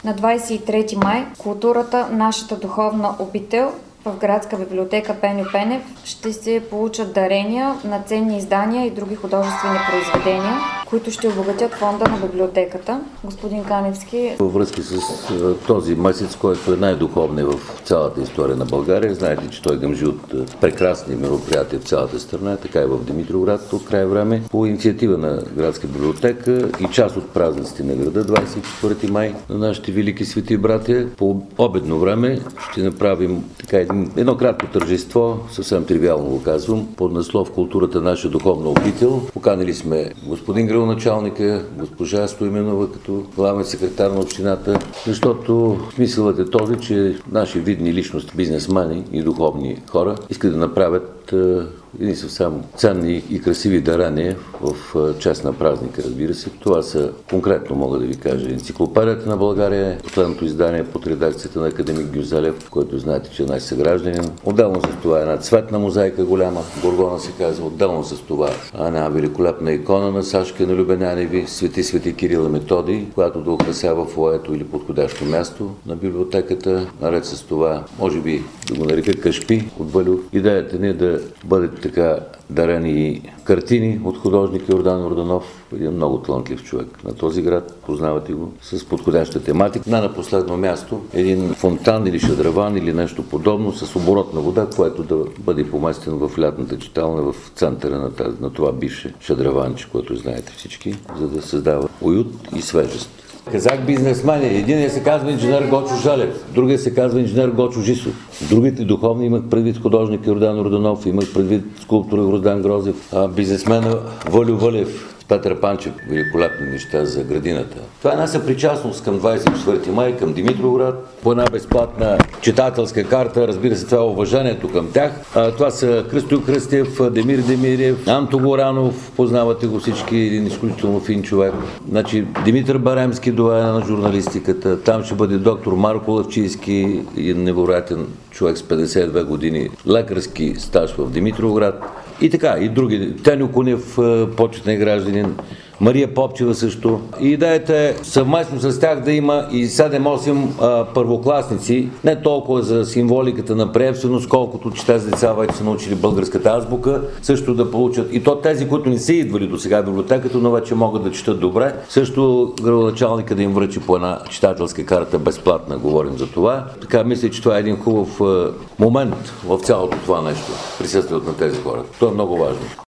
На 23 май културата, нашата духовна обител, в градска библиотека Пеньо Пенев ще се получат дарения на ценни издания и други художествени произведения, които ще обогатят фонда на библиотеката. Господин Каневски. Във връзка с този месец, който е най-духовен в цялата история на България, знаете, че той гъмжи от прекрасни мероприятия в цялата страна, така и в Димитровград от край време. По инициатива на градска библиотека и част от празниците на града, 24 май, на нашите велики свети братя, по обедно време ще направим така едно кратко тържество, съвсем тривиално го казвам, под наслов "Културата, наша духовна обител". Поканили сме господин градоначалника, госпожа Стоименова като главен секретар на общината, защото смисълът е този, че наши видни личности, бизнесмани и духовни хора искат да направят едни съвсем ценни и красиви дарения в част на празника, разбира се. Това са, конкретно мога да ви кажа, енциклопедията на България, последното издание под редакцията на академик Гюзелев, който знаете, че е наш съгражданин. Отделно с това една цветна мозайка голяма, Горгона се казва. Отделно с това една великолепна икона на Сашка на Любеняневи, Свети Кирил и Методий, която да украсява фоайето или подходящо място на библиотеката. Наред с това, може би да го нарека кашпи от Валю. Идеята ни е да бъдат така дарени картини от художник Йордан Йорданов, един много талантлив човек на този град, познавате го, с подходяща тематика. На последно място един фонтан или шадраван или нещо подобно с оборотна вода, което да бъде поместен в лятната читалня в центъра на това бивше шадраванче, което знаете всички, за да създава уют и свежест. Казах бизнесмани. Единият се казва инженер Гочо Жалев, другия се казва инженер Гочо Жисов. Другите духовни имах предвид художник Йордан Йорданов, имах предвид скулптора Гроздан Грозев, бизнесмена Валю Вълев, Петър Панчев, великолепни неща за градината. Това е една съпричастност към 24 май, към Димитровград, по една безплатна читателска карта, разбира се, това е уважението към тях. Това са Кръстю Кръстев, Демир Демирев, Анто Горанов, познавате го всички, един изключително фин човек. Значи Димитър Баремски, доайен на журналистиката, там ще бъде доктор Марко Лавчийски, един невероятен човек с 52 години, лекарски стаж в Димитровград. И така, и други. Теню Кунев, почетен гражданин, Мария Попчева също. И идеята е съвместно с тях да има и 7-8 първокласници, не толкова за символиката на приемственост, колкото че тези деца вече са научили българската азбука, също да получат. И то тези, които не са идвали до сега в библиотеката, но вече могат да четат добре, също градоначалника да им връчи по една читателска карта безплатна, говорим за това. Така мисля, че това е един хубав момент в цялото това нещо, присъствието на тези хора. Това е много важно.